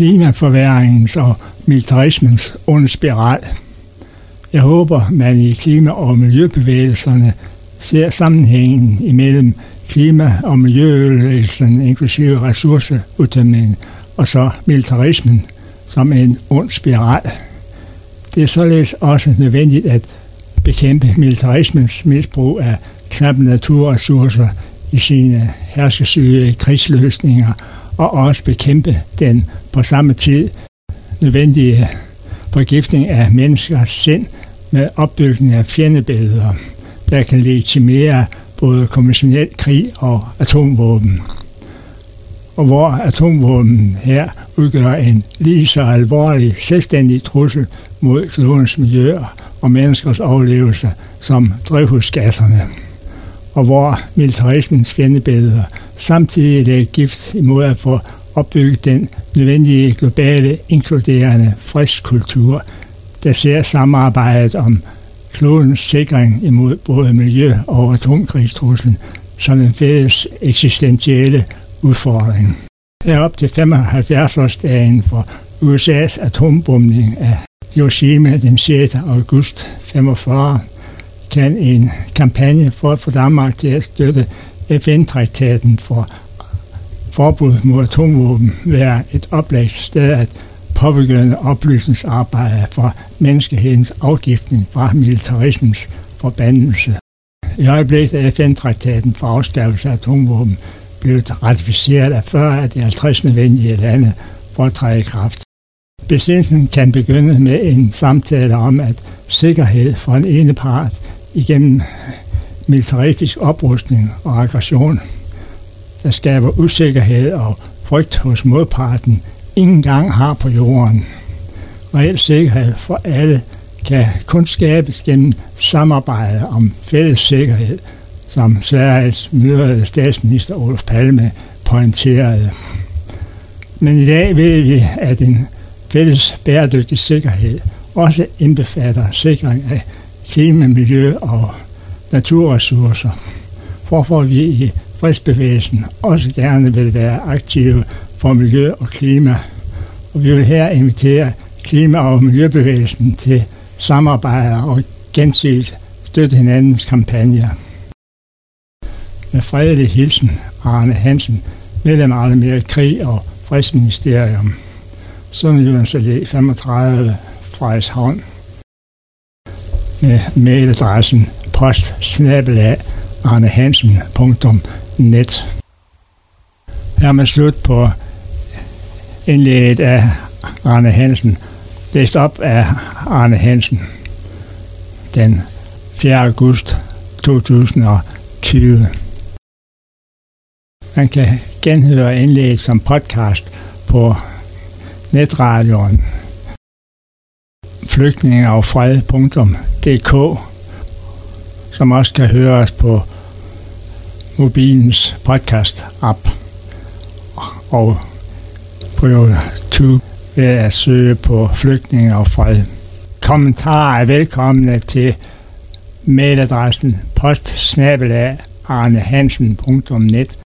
klimaforværingens og militarismens onde spiral. Jeg håber, man i klima- og miljøbevægelserne ser sammenhængen imellem klima- og miljøødelæggelsen, inklusive ressourceudtømningen, og så militarismen som en ond spiral. Det er således også nødvendigt at bekæmpe militarismens misbrug af knappe naturressourcer i sine herskesyge krigsløsninger, og også bekæmpe den på samme tid nødvendige forgiftning af menneskers sind med opbygning af fjendebilleder, der kan legitimere både konventionel krig og atomvåben. Og hvor atomvåben her udgør en lige så alvorlig selvstændig trussel mod klodens miljø og menneskers overlevelse som drivhusgasserne. Og hvor militarismens fjendebilleder samtidig lægger gift imod at få opbygget den nødvendige globale, inkluderende fredskultur, der ser samarbejdet om klodens sikring imod både miljø- og atomkrigstruslen som en fælles eksistentielle udfordring. Herop til 75-årsdagen for USA's atombombning af Hiroshima den 6. august 1945 kan en kampagne for at få Danmark til at støtte FN-traktaten for forbud mod atomvåben være et oplagt sted at påbegynde oplysningsarbejde for menneskehedens afgiftning fra militarismens forbandelse. I øjeblikket er FN-traktaten for afskaffelse af atomvåben blevet ratificeret af 40 af de 50 nødvendige lande for at træde i kraft. Besindelsen kan begynde med en samtale om, at sikkerhed for en ene part igennem militaristisk oprustning og aggression, der skaber usikkerhed og frygt hos modparten, ingen gang har på jorden. Reel sikkerhed for alle kan kun skabes gennem samarbejde om fælles sikkerhed, som Sveriges myrede statsminister Olof Palme pointerede. Men i dag ved vi, at en fælles bæredygtig sikkerhed også indbefatter sikring af klima, miljø og naturressourcer, hvorfor vi i fredsbevægelsen også gerne vil være aktive for miljø og klima. Og vi vil her invitere klima- og miljøbevægelsen til samarbejde og gensidigt støtte hinandens kampagner. Med fredelig hilsen, Arne Hansen, medlem af Almere Krig- og Fredsministerium, Sønderjyllands Allé 35, Frederikshavn, med mailadressen post@arnehansen.net. Hermed slut på indlægget af Arne Hansen, læst op af Arne Hansen den 4. august 2020. Man kan genhøre indlægget som podcast på netradioen flygtningeogfred.dk, som også kan høres på mobilens podcast-app og på YouTube ved at søge på Flygtninge og Fred. Kommentarer er velkomne til mailadressen post@arnehansen.net.